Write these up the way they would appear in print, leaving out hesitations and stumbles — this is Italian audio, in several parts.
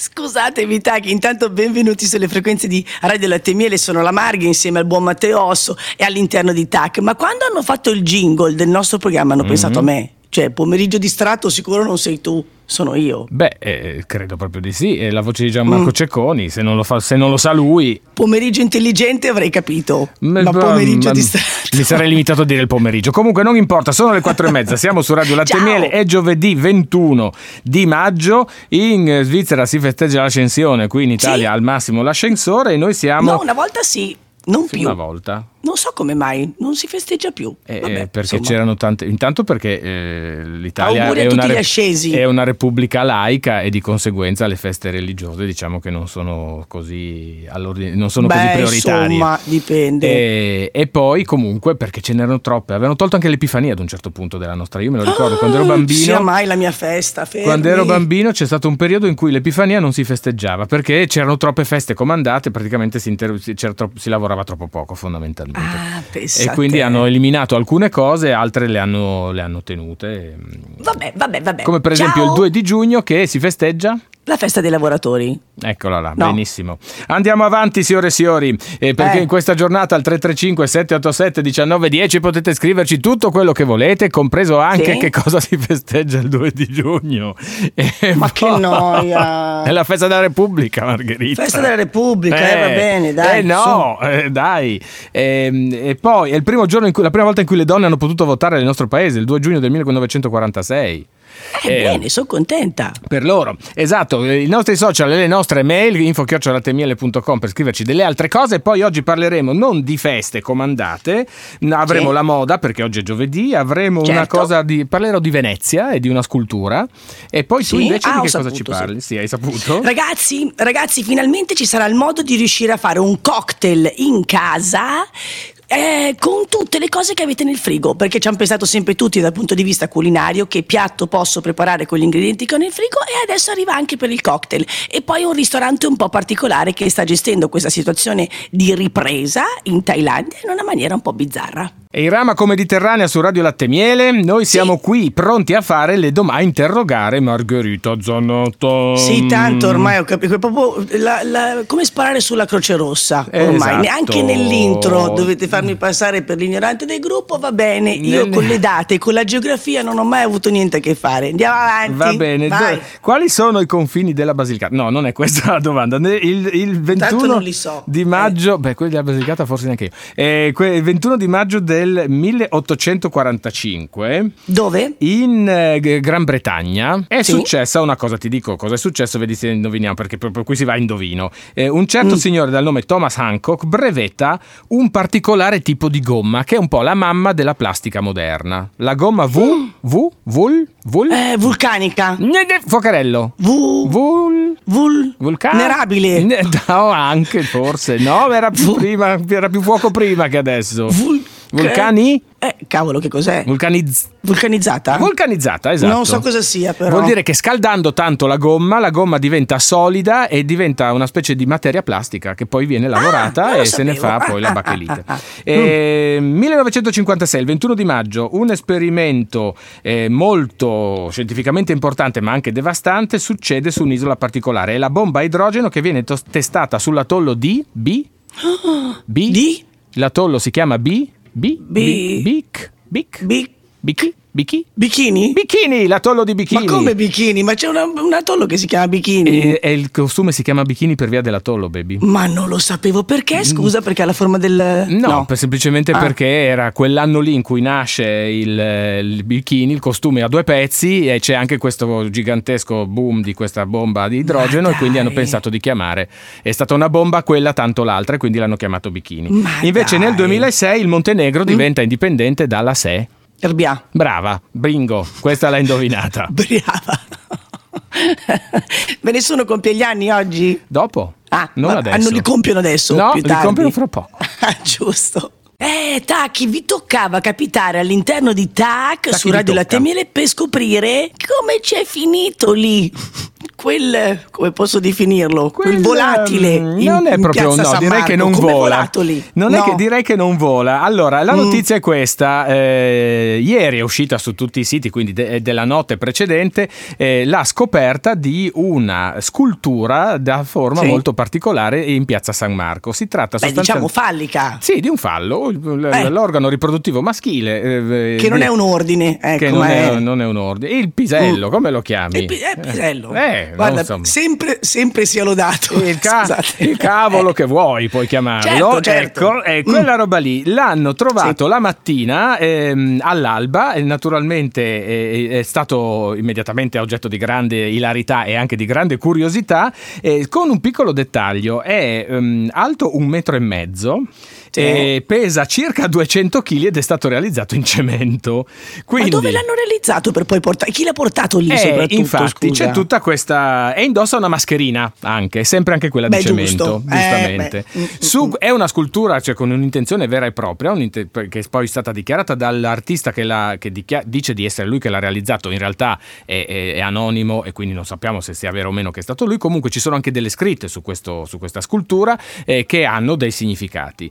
Scusatemi Tachi, intanto benvenuti sulle frequenze di Radio Latte Miele, sono la Marghe insieme al buon Matteo Osso e all'interno di TAC. Ma quando hanno fatto il jingle del nostro programma hanno pensato a me? Cioè, pomeriggio distratto sicuro non sei tu, sono io. Credo proprio di sì, è la voce di Gianmarco Cecconi, se non lo sa lui. Pomeriggio intelligente avrei capito, ma pomeriggio distratto. Mi sarei limitato a dire il pomeriggio. Comunque non importa, sono le 4:30, siamo su Radio Latte Miele, è giovedì 21 di maggio, in Svizzera si festeggia l'ascensione, qui in Italia al massimo l'ascensore e noi siamo... No, una volta sì. Non più. Una volta. Non so come mai, non si festeggia più. Perché insomma, c'erano tante. Intanto perché l'Italia è una repubblica laica e di conseguenza le feste religiose diciamo che non sono così così prioritarie. Insomma, dipende. E poi comunque perché ce n'erano troppe. Avevano tolto anche l'Epifania ad un certo punto della nostra. Io me lo ricordo quando ero bambino. Sia mai la mia festa. Fermi. Quando ero bambino c'è stato un periodo in cui l'Epifania non si festeggiava perché c'erano troppe feste comandate, praticamente si lavorava troppo poco fondamentalmente. E quindi hanno eliminato alcune cose, altre le hanno tenute. Vabbè. Come per esempio il 2 di giugno che si festeggia? La festa dei lavoratori. Eccola là, no. Benissimo. Andiamo avanti signore e signori, perché in questa giornata al 335 787 1910 potete scriverci tutto quello che volete, compreso anche che cosa si festeggia il 2 di giugno. Ma che noia! È la festa della Repubblica, Margherita. Festa della Repubblica, va bene, dai. Dai. E poi è il primo giorno la prima volta in cui le donne hanno potuto votare nel nostro paese, il 2 giugno del 1946. Bene, sono contenta. Per loro, esatto, i nostri social e le nostre mail info@latemiele.com per scriverci delle altre cose. E poi oggi parleremo non di feste comandate, avremo la moda perché oggi è giovedì, avremo una cosa parlerò di Venezia e di una scultura. E poi tu invece di che cosa ci parli? Sì, hai saputo? Ragazzi, finalmente ci sarà il modo di riuscire a fare un cocktail in casa con tutte le cose che avete nel frigo, perché ci hanno pensato sempre tutti dal punto di vista culinario che piatto posso preparare con gli ingredienti che ho nel frigo, e adesso arriva anche per il cocktail. E poi un ristorante un po' particolare che sta gestendo questa situazione di ripresa in Thailandia in una maniera un po' bizzarra. E in Ramaco Mediterranea su Radio Latte Miele noi siamo qui pronti a fare le domande, a interrogare Margherita Zanotto. Sì, tanto ormai ho capito, proprio come sparare sulla Croce Rossa ormai, esatto. Neanche nell'intro dovete farmi passare per l'ignorante del gruppo, va bene, io con le date, con la geografia non ho mai avuto niente a che fare, andiamo avanti. Va bene, quali sono i confini della Basilicata? No, non è questa la domanda, il 21 non li so. Di maggio, quelli della Basilicata forse neanche io, il 21 di maggio del 1845 dove? In Gran Bretagna è successa una cosa, ti dico cosa è successo, vedi se indoviniamo, perché proprio qui si va a indovino. Un certo signore dal nome Thomas Hancock brevetta un particolare tipo di gomma che è un po' la mamma della plastica moderna, la gomma vulcanica, fuocherello, vulcanerabile, no, anche forse no, era più fuoco prima che adesso. Vulcani? Cavolo, che cos'è? Vulcanizzata, esatto. Non so cosa sia, però. Vuol dire che scaldando tanto la gomma diventa solida e diventa una specie di materia plastica che poi viene lavorata e se ne fa poi la bachelite. 1956, il 21 di maggio, un esperimento molto scientificamente importante ma anche devastante succede su un'isola particolare. È la bomba a idrogeno che viene testata sull'atollo di l'atollo si chiama Bikini, l'atollo di Bikini. Ma come Bikini? Ma c'è un atollo che si chiama Bikini. E il costume si chiama Bikini per via dell'atollo, baby. Ma non lo sapevo. Perché? Scusa, perché ha la forma del... No. Semplicemente perché era quell'anno lì in cui nasce il bikini, il costume a due pezzi, e c'è anche questo gigantesco boom di questa bomba di idrogeno, e quindi hanno pensato di chiamare. È stata una bomba quella, tanto l'altra, e quindi l'hanno chiamato Bikini. Invece nel 2006 il Montenegro diventa indipendente dalla SE. Brava, bingo, questa l'hai indovinata. Brava. Ve ne sono compie gli anni oggi? Dopo. Non adesso. Non li compiono adesso? No, più tardi. Li compiono fra poco. Giusto. Tachi, vi toccava capitare all'interno di TAC su Radio Latte Miele per scoprire come c'è finito lì quel, come posso definirlo, quel volatile non è proprio, no, direi che non vola. Direi che non vola. Allora, la notizia è questa: ieri è uscita su tutti i siti, quindi della notte precedente, la scoperta di una scultura da forma molto particolare in piazza San Marco. Si tratta diciamo fallica. Sì, di un fallo, l'organo riproduttivo maschile, che non è un ordine, ecco, che non è un ordine. Il pisello, come lo chiami? Il pisello. Guarda, sempre sia lodato. Il cavolo che vuoi puoi chiamarlo. Certo. Ecco, quella roba lì l'hanno trovato la mattina all'alba, e naturalmente è stato immediatamente oggetto di grande ilarità e anche di grande curiosità, con un piccolo dettaglio: è alto 1,5 metri. Pesa circa 200 kg ed è stato realizzato in cemento. Quindi, ma dove l'hanno realizzato per poi portare? Chi l'ha portato lì soprattutto? Infatti c'è tutta questa, e indossa una mascherina anche, sempre anche quella di cemento, giustamente. È una scultura, cioè, con un'intenzione vera e propria, che è poi stata dichiarata dall'artista che dice di essere lui che l'ha realizzato. In realtà è anonimo e quindi non sappiamo se sia vero o meno che è stato lui. Comunque ci sono anche delle scritte su questa scultura che hanno dei significati.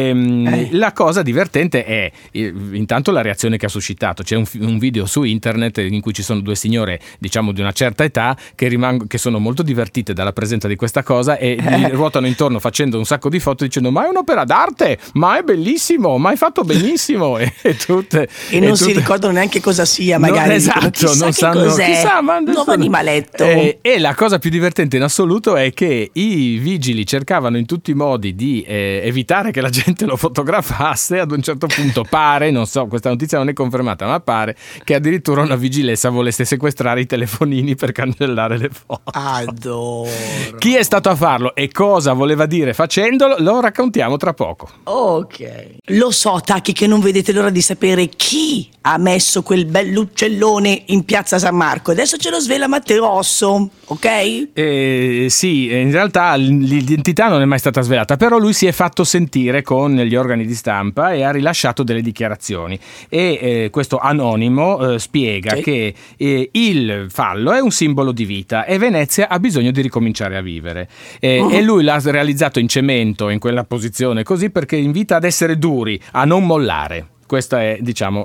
La cosa divertente è intanto la reazione che ha suscitato. C'è un video su internet in cui ci sono due signore, diciamo di una certa età, che sono molto divertite dalla presenza di questa cosa e gli ruotano intorno facendo un sacco di foto dicendo: ma è un'opera d'arte, ma è bellissimo, ma è fatto benissimo, e non si ricordano neanche cosa sia, magari. Esatto, non sanno chissà, ma nuovo animaletto. E la cosa più divertente in assoluto è che i vigili cercavano in tutti i modi di evitare che la gente lo fotografasse. Ad un certo punto pare, non so, questa notizia non è confermata, ma pare che addirittura una vigilessa volesse sequestrare i telefonini per cancellare le foto. Adoro. Chi è stato a farlo e cosa voleva dire facendolo lo raccontiamo tra poco. Ok. Lo so, Tacchi, che non vedete l'ora di sapere chi ha messo quel bell'uccellone in piazza San Marco. Adesso ce lo svela Matteo Osso, ok? Sì, in realtà l'identità non è mai stata svelata, però lui si è fatto sentire con gli organi di stampa e ha rilasciato delle dichiarazioni, e questo anonimo spiega che il fallo è un simbolo di vita e Venezia ha bisogno di ricominciare a vivere, e lui l'ha realizzato in cemento in quella posizione così perché invita ad essere duri, a non mollare. Questa è, diciamo,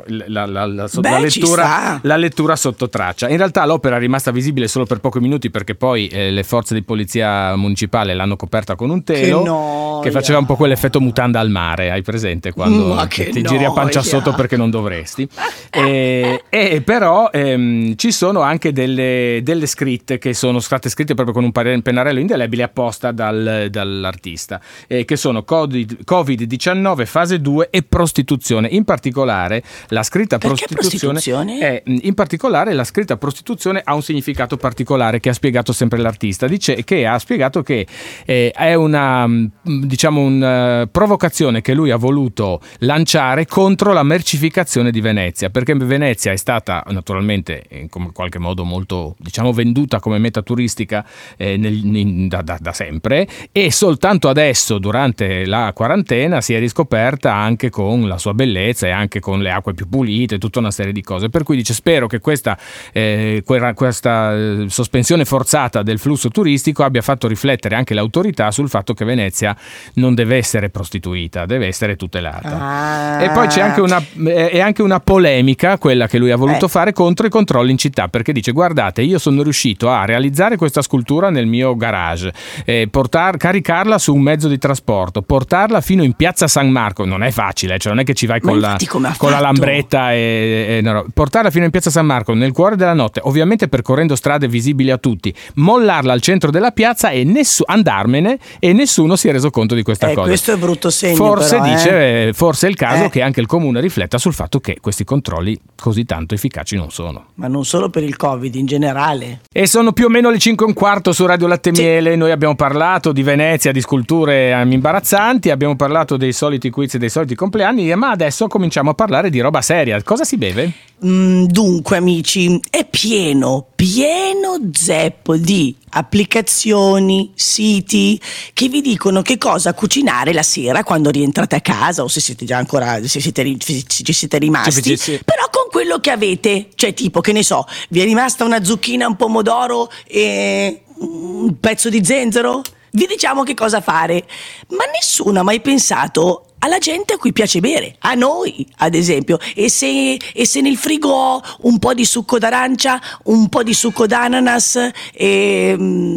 la lettura sotto traccia. In realtà l'opera è rimasta visibile solo per pochi minuti perché poi le forze di polizia municipale l'hanno coperta con un telo che faceva un po' quell'effetto mutanda al mare, hai presente? Quando ti giri a pancia sotto perché non dovresti. Però ci sono anche delle scritte che sono state scritte proprio con un pennarello indelebile apposta dall'artista, che sono Covid-19 fase 2 e prostituzione. In particolare la scritta prostituzione in particolare la scritta prostituzione ha un significato particolare che ha spiegato sempre l'artista. Ha spiegato che è una provocazione che lui ha voluto lanciare contro la mercificazione di Venezia, perché Venezia è stata naturalmente in qualche modo molto, diciamo, venduta come meta turistica da sempre, e soltanto adesso durante la quarantena si è riscoperta anche con la sua bellezza e anche con le acque più pulite, tutta una serie di cose, per cui dice: spero che questa sospensione forzata del flusso turistico abbia fatto riflettere anche le autorità sul fatto che Venezia non deve essere prostituita, deve essere tutelata. E poi c'è anche una polemica, quella che lui ha voluto fare, contro i controlli in città, perché dice: guardate, io sono riuscito a realizzare questa scultura nel mio garage, caricarla su un mezzo di trasporto, portarla fino in piazza San Marco, non è facile, cioè non è che ci vai con la lambretta portarla fino in piazza San Marco nel cuore della notte, ovviamente percorrendo strade visibili a tutti, mollarla al centro della piazza e andarmene, e nessuno si è reso conto di questa cosa. Questo è brutto segno, forse però, forse è il caso che anche il comune rifletta sul fatto che questi controlli così tanto efficaci non sono. Ma non solo per il Covid, in generale. E sono più o meno le 5:15 su Radio Latte Miele. Noi abbiamo parlato di Venezia, di sculture imbarazzanti, abbiamo parlato dei soliti quiz e dei soliti compleanni, ma adesso cominciamo cominciamo a parlare di roba seria. Cosa si beve? Dunque amici, è pieno zeppo di applicazioni, siti che vi dicono che cosa cucinare la sera quando rientrate a casa, o se siete già ancora, se ci siete rimasti, Sì. però con quello che avete, cioè tipo, che ne so, vi è rimasta una zucchina, un pomodoro e un pezzo di zenzero? Vi diciamo che cosa fare, ma nessuno ha mai pensato alla gente a cui piace bere, a noi ad esempio, e se nel frigo ho un po' di succo d'arancia, un po' di succo d'ananas e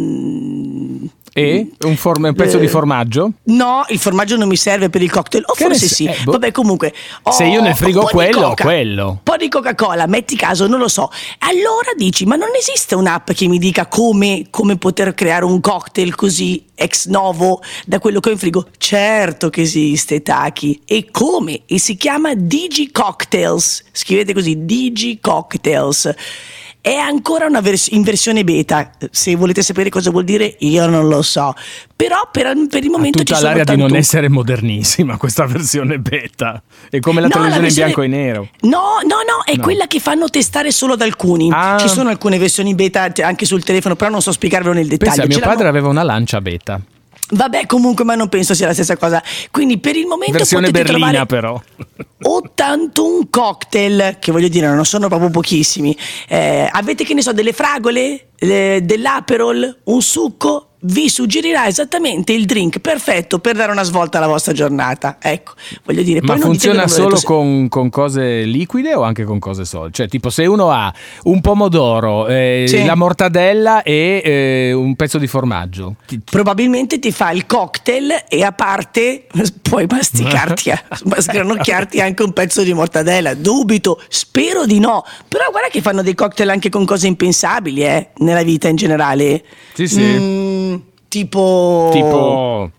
un pezzo di formaggio? No, il formaggio non mi serve per il cocktail, o forse sì. Vabbè, comunque se io nel frigo ho quello. Un po' di Coca-Cola, metti caso, non lo so. Allora dici, ma non esiste un'app che mi dica come poter creare un cocktail così ex novo da quello che ho in frigo? Certo che esiste, Taki. E come? E si chiama Digi Cocktails. Scrivete così, Digi Cocktails. È ancora in versione beta, se volete sapere cosa vuol dire io non lo so, però per il momento ci sono l'aria di non 81. essere modernissima questa versione beta, è come la televisione in bianco e nero. No, è quella che fanno testare solo ad alcuni. Ci sono alcune versioni beta anche sul telefono, però non so spiegarvelo nel dettaglio. Pensa, mio padre aveva una Lancia beta. Vabbè, comunque, ma non penso sia la stessa cosa. Quindi per il momento versione potete berlina trovare però 81 cocktail, che voglio dire non sono proprio pochissimi. Avete, che ne so, delle fragole, dell'Aperol, un succo, vi suggerirà esattamente il drink perfetto per dare una svolta alla vostra giornata. Ecco, voglio dire. Ma poi non funziona solo con con cose liquide o anche con cose solide? Cioè, tipo, se uno ha un pomodoro, sì, la mortadella e un pezzo di formaggio, probabilmente ti fa il cocktail e a parte puoi sgranocchiarti anche un pezzo di mortadella. Dubito, spero di no. Però guarda che fanno dei cocktail anche con cose impensabili, nella vita in generale. Sì. Tipo,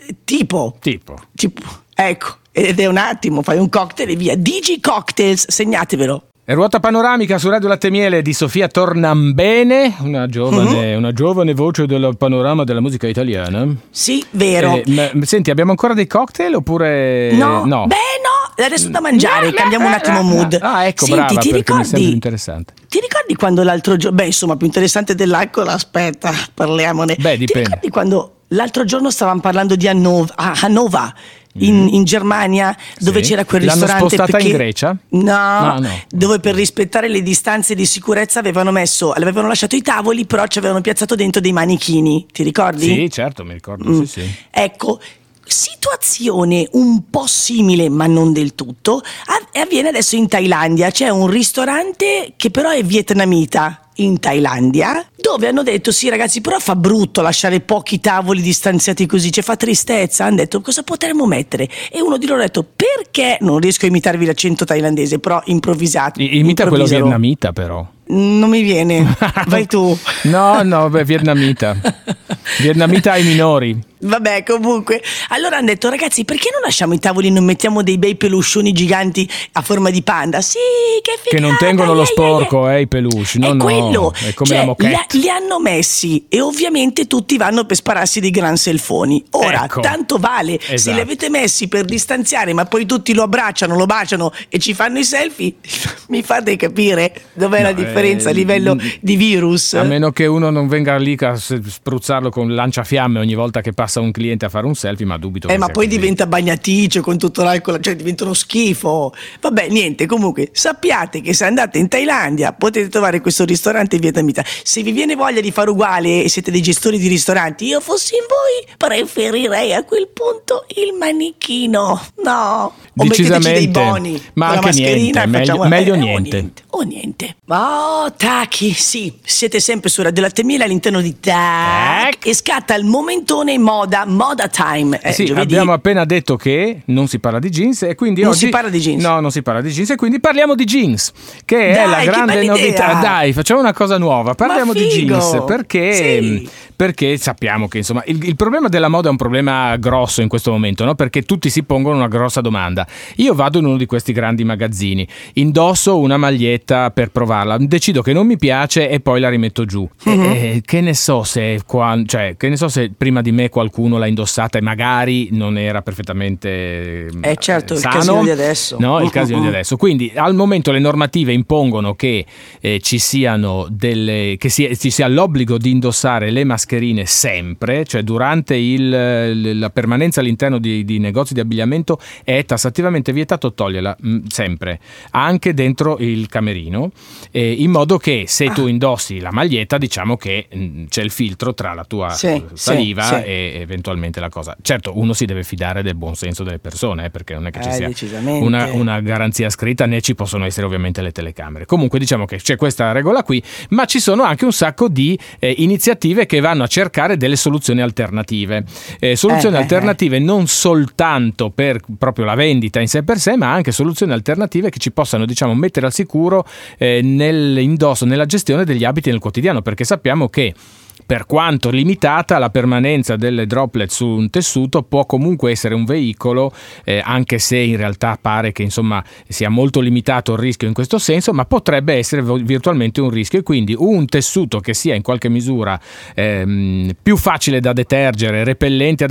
ecco, ed è un attimo, fai un cocktail e via. Digi Cocktails, segnatevelo. E Ruota Panoramica su Radio Latte Miele di Sofia Tornambene, una giovane voce del panorama della musica italiana. Sì, vero. Senti, abbiamo ancora dei cocktail oppure no? Beh, no, adesso da mangiare, cambiamo un attimo mood. Ecco, senti, brava, ti perché mi sembra ricordi? interessante. Ti ricordi quando l'altro giorno, più interessante dell'alcol, aspetta, parliamone. Dipende. Ti ricordi quando l'altro giorno stavamo parlando di Hannover, in Germania, dove c'era quel ristorante? L'hanno spostata in Grecia? No, dove per rispettare le distanze di sicurezza avevano lasciato i tavoli, però ci avevano piazzato dentro dei manichini, ti ricordi? Sì, certo, mi ricordo, sì. Ecco, situazione un po' simile ma non del tutto avviene adesso in Thailandia. C'è un ristorante che però è vietnamita in Thailandia, dove hanno detto sì ragazzi, però fa brutto lasciare pochi tavoli distanziati così, fa tristezza. Hanno detto cosa potremmo mettere, e uno di loro ha detto perché, non riesco a imitarvi l'accento thailandese, però improvvisato. Imita quello vietnamita però. Non mi viene, vai tu. No, vietnamita ai minori. Vabbè, comunque, allora hanno detto ragazzi, perché non lasciamo i tavoli e non mettiamo dei bei peluscioni giganti a forma di panda? Sì, che figata, che non tengono lo sporco, i peluche. No, quello. È come la moquette. Li hanno messi e ovviamente tutti vanno per spararsi dei gran selfoni. Ora, tanto vale, se li avete messi per distanziare, ma poi tutti lo abbracciano, lo baciano e ci fanno i selfie, mi fate capire dov'è la differenza a livello di virus? A meno che uno non venga lì a spruzzarlo con lanciafiamme ogni volta che passa un cliente a fare un selfie, ma dubito che ma sia poi così. Diventa bagnaticcio con tutto l'alcol, diventa uno schifo. Vabbè, niente, comunque sappiate che se andate in Thailandia potete trovare questo ristorante vietnamita. Se vi viene voglia di fare uguale e siete dei gestori di ristoranti, io fossi in voi preferirei a quel punto il manichino. No, decisamente, o metteteci dei boni, ma con la anche mascherina, niente, meglio niente. O niente. Oh, Taki, sì, siete sempre su Radio Latte Miele all'interno di Tac e scatta il momentone moda time. Sì, giovedì. abbiamo appena detto che non si parla di jeans e quindi non si parla di jeans. No, non si parla di jeans e quindi parliamo di jeans, che è la grande novità. Dai, facciamo una cosa nuova, parliamo di jeans perché sappiamo che insomma il problema della moda è un problema grosso in questo momento, no? Perché tutti si pongono una grossa domanda. Io vado in uno di questi grandi magazzini, indosso una maglietta per provarla, decido che non mi piace e poi la rimetto giù. Che ne so se prima di me qualcuno qualcuno l'ha indossata e magari non era perfettamente certo, sano. Il casino di adesso. No, il casino di adesso. Quindi al momento le normative impongono che ci siano ci sia l'obbligo di indossare le mascherine sempre, cioè durante la permanenza all'interno di negozi di abbigliamento è tassativamente vietato toglierla sempre, anche dentro il camerino, in modo che se tu indossi la maglietta, diciamo che c'è il filtro tra la tua saliva e eventualmente la cosa. Certo, uno si deve fidare del buon senso delle persone, perché non è che ci sia una garanzia scritta, né ci possono essere ovviamente le telecamere. Comunque diciamo che c'è questa regola qui, ma ci sono anche un sacco di iniziative che vanno a cercare delle soluzioni alternative. Soluzioni alternative non soltanto per proprio la vendita in sé per sé, ma anche soluzioni alternative che ci possano, diciamo, mettere al sicuro nell'indosso, nella gestione degli abiti nel quotidiano, perché sappiamo che per quanto limitata, la permanenza delle droplet su un tessuto può comunque essere un veicolo, anche se in realtà pare che insomma sia molto limitato il rischio in questo senso, ma potrebbe essere virtualmente un rischio, e quindi un tessuto che sia in qualche misura più facile da detergere, repellente a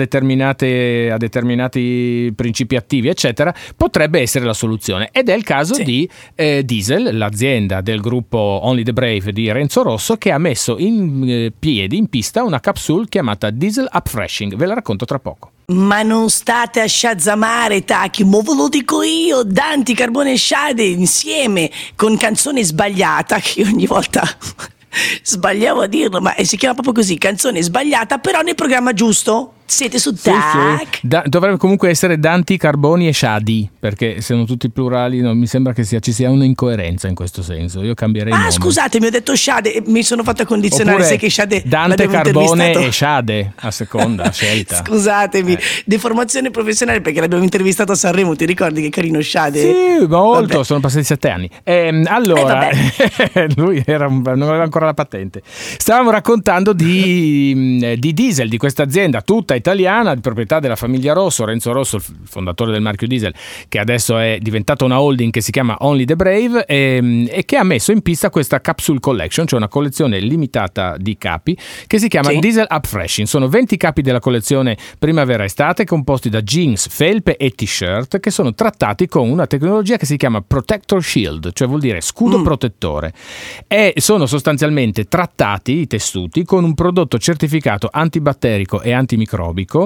determinati principi attivi, eccetera, potrebbe essere la soluzione. Ed è il caso di Diesel, l'azienda del gruppo Only the Brave di Renzo Rosso, che ha messo in pista una capsule chiamata Diesel Upfreshing. Ve la racconto tra poco. Ma non state a sciazzamare, Taki, mo ve lo dico io, Danti, Carbone e Sciade insieme con Canzone Sbagliata, che ogni volta sbagliavo a dirlo, ma si chiama proprio così, Canzone Sbagliata, però nel programma giusto. Siete su TAC. Dovrebbe comunque essere Danti, Carboni e Shadi, perché sono tutti plurali, mi sembra che ci sia un'incoerenza in questo senso. Io cambierei nome. Scusatemi, ho detto Shade, mi sono fatta condizionare. Oppure sai che Shade Dante, Carbone e Shade a seconda scelta. Scusatemi, deformazione professionale, perché l'abbiamo intervistato a Sanremo, ti ricordi che carino Shade? Sì, molto. Vabbè. Sono passati 7 anni. Allora, lui non aveva ancora la patente. Stavamo raccontando di Diesel, di questa azienda tutta italiana di proprietà della famiglia Rosso, Renzo Rosso, il fondatore del marchio Diesel, che adesso è diventata una holding che si chiama Only the Brave, e che ha messo in pista questa capsule collection, cioè una collezione limitata di capi che si chiama Diesel Upfreshing. Sono 20 capi della collezione primavera-estate composti da jeans, felpe e t-shirt che sono trattati con una tecnologia che si chiama Protector Shield, cioè vuol dire scudo protettore, e sono sostanzialmente trattati i tessuti con un prodotto certificato antibatterico e antimicrobico,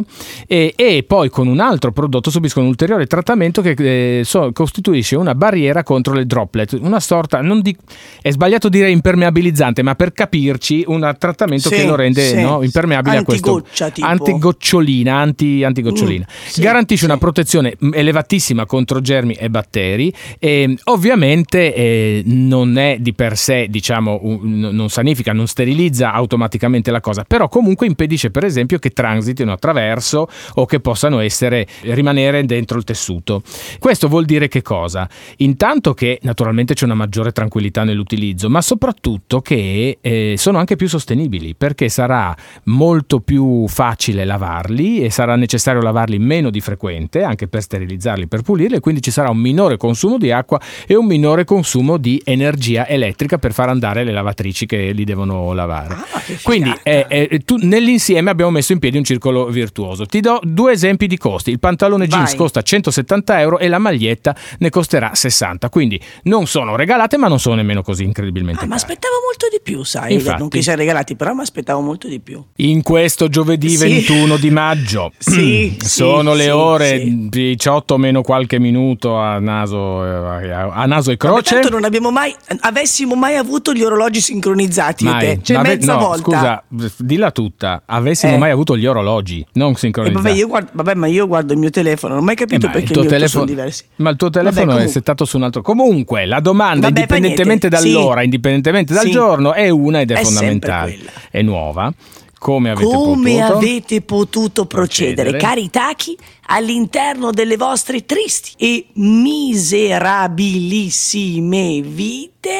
e poi con un altro prodotto subiscono un ulteriore trattamento che costituisce una barriera contro le droplet, una sorta, è sbagliato dire impermeabilizzante, ma per capirci un trattamento che lo rende impermeabile a questo antigocciolina, antigocciolina. Garantisce una protezione elevatissima contro germi e batteri, e ovviamente non è di per sé, diciamo, non sanifica, non sterilizza automaticamente la cosa, però comunque impedisce per esempio che transitino attraverso o che possano rimanere dentro il tessuto. Questo vuol dire che cosa? Intanto che naturalmente c'è una maggiore tranquillità nell'utilizzo, ma soprattutto che sono anche più sostenibili, perché sarà molto più facile lavarli e sarà necessario lavarli meno di frequente anche per sterilizzarli, per pulirli, e quindi ci sarà un minore consumo di acqua e un minore consumo di energia elettrica per far andare le lavatrici che li devono lavare. Quindi nell'insieme abbiamo messo in piedi un circolo virtuoso. Ti do 2 esempi di costi. Il pantalone jeans costa 170 euro e la maglietta ne costerà 60, quindi non sono regalate, ma non sono nemmeno così incredibilmente care. Ma aspettavo molto di più, sai. Infatti, non che siano regalati, però mi aspettavo molto di più. In questo giovedì 21 di maggio sono le ore 18 meno qualche minuto a naso e croce. Tanto non avessimo mai avuto gli orologi sincronizzati. Mezza volta. Scusa, dilla tutta. Avessimo mai avuto gli orologi non sincronizzati. Ma io guardo il mio telefono, non ho mai capito perché il mio telefono sono diversi. Ma il tuo telefono è settato su un altro. Comunque la domanda, indipendentemente dall'ora, indipendentemente dal giorno, è una ed è fondamentale. È nuova. Come avete potuto procedere, cari Taki, all'interno delle vostre tristi e miserabilissime vite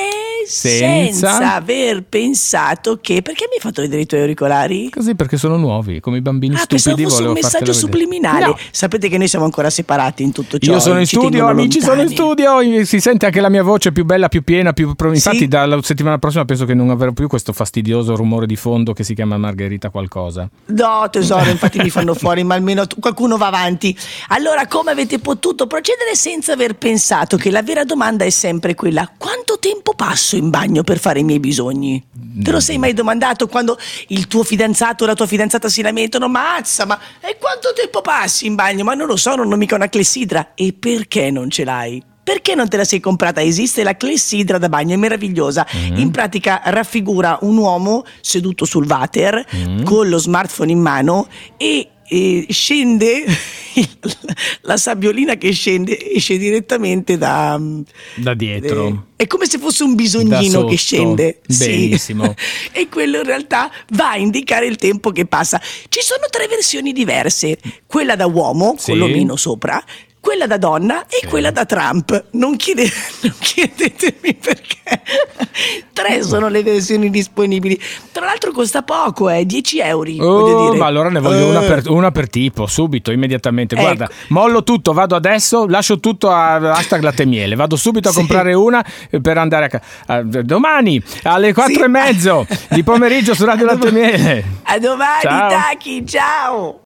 senza aver pensato che... Perché mi hai fatto vedere i tuoi auricolari? Così, perché sono nuovi, come i bambini stupidi. Pensavo fosse un messaggio subliminale. No. Sapete che noi siamo ancora separati in tutto ciò. Io sono in studio, amici, sono in studio, si sente anche la mia voce più bella, più piena, infatti sì. Dalla settimana prossima penso che non avrò più questo fastidioso rumore di fondo che si chiama Margherita qualcosa. No tesoro, infatti mi fanno fuori, ma almeno qualcuno va avanti. Allora, come avete potuto procedere senza aver pensato che la vera domanda è sempre quella: quanto tempo passo in bagno per fare i miei bisogni? Te lo sei mai domandato quando il tuo fidanzato o la tua fidanzata si lamentano? Mazza, ma e quanto tempo passi in bagno? Ma non lo so, non ho mica una clessidra. E perché non ce l'hai? Perché non te la sei comprata? Esiste la clessidra da bagno, è meravigliosa. In pratica raffigura un uomo seduto sul water con lo smartphone in mano e scende la sabbiolina che esce direttamente da dietro. È come se fosse un bisognino che scende. Benissimo. Sì. E quello in realtà va a indicare il tempo che passa. Ci sono 3 versioni diverse: quella da uomo, con l'omino sopra, quella da donna e quella da Trump. Non chiedetemi perché. 3 sono le versioni disponibili. Tra l'altro costa poco, 10 euro. Voglio dire. Ma allora ne voglio una per tipo, subito, immediatamente. Guarda, mollo tutto, vado adesso, lascio tutto a #latte miele. Vado subito a comprare una per andare domani alle 4:30 di pomeriggio su Radio Latte Miele. A domani, Taki, ciao.